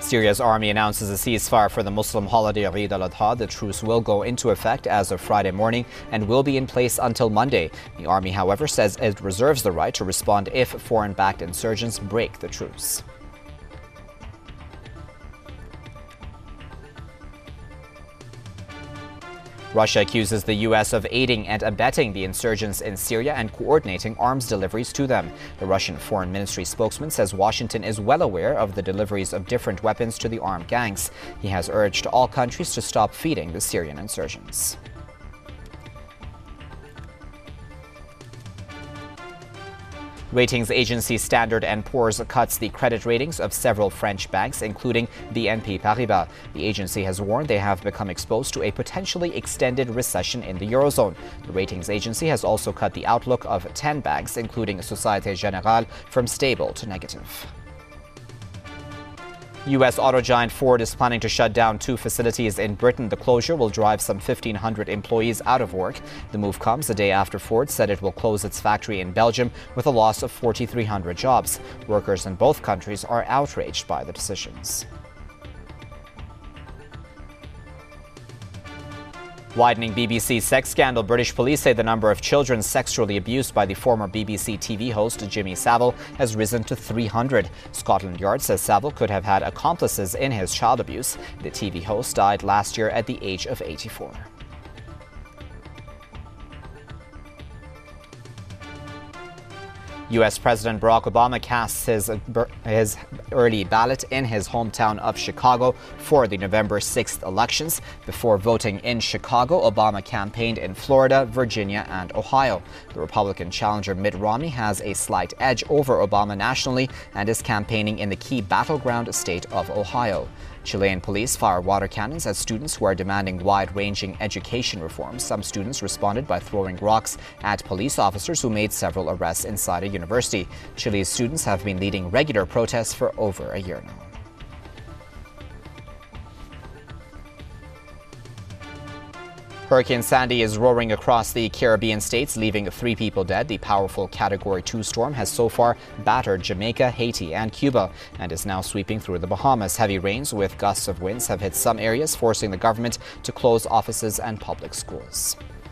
Syria's army announces a ceasefire for the Muslim holiday Eid al-Adha. The truce will go into effect as of Friday morning and will be in place until Monday. The army, however, says it reserves the right to respond if foreign-backed insurgents break the truce. Russia accuses the U.S. of aiding and abetting the insurgents in Syria and coordinating arms deliveries to them. The Russian Foreign Ministry spokesman says Washington is well aware of the deliveries of different weapons to the armed gangs. He has urged all countries to stop feeding the Syrian insurgents. Ratings agency Standard & Poor's cuts the credit ratings of several French banks, including BNP Paribas. The agency has warned they have become exposed to a potentially extended recession in the Eurozone. The ratings agency has also cut the outlook of 10 banks, including Société Générale, from stable to negative. U.S. auto giant Ford is planning to shut down 2 facilities in Britain. The closure will drive some 1,500 employees out of work. The move comes a day after Ford said it will close its factory in Belgium with a loss of 4,300 jobs. Workers in both countries are outraged by the decisions. Widening BBC sex scandal. British police say the number of children sexually abused by the former BBC TV host Jimmy Savile has risen to 300. Scotland Yard says Savile could have had accomplices in his child abuse. The TV host died last year at the age of 84. U.S. President Barack Obama casts his early ballot in his hometown of Chicago for the November 6th elections. Before voting in Chicago, Obama campaigned in Florida, Virginia, and Ohio. The Republican challenger Mitt Romney has a slight edge over Obama nationally and is campaigning in the key battleground state of Ohio. Chilean police fire water cannons at students who are demanding wide-ranging education reforms. Some students responded by throwing rocks at police officers who made several arrests inside a university. Chile's students have been leading regular protests for over a year now. Hurricane Sandy is roaring across the Caribbean states, leaving 3 people dead. The powerful Category 2 storm has so far battered Jamaica, Haiti, and Cuba and is now sweeping through the Bahamas. Heavy rains with gusts of winds have hit some areas, forcing the government to close offices and public schools.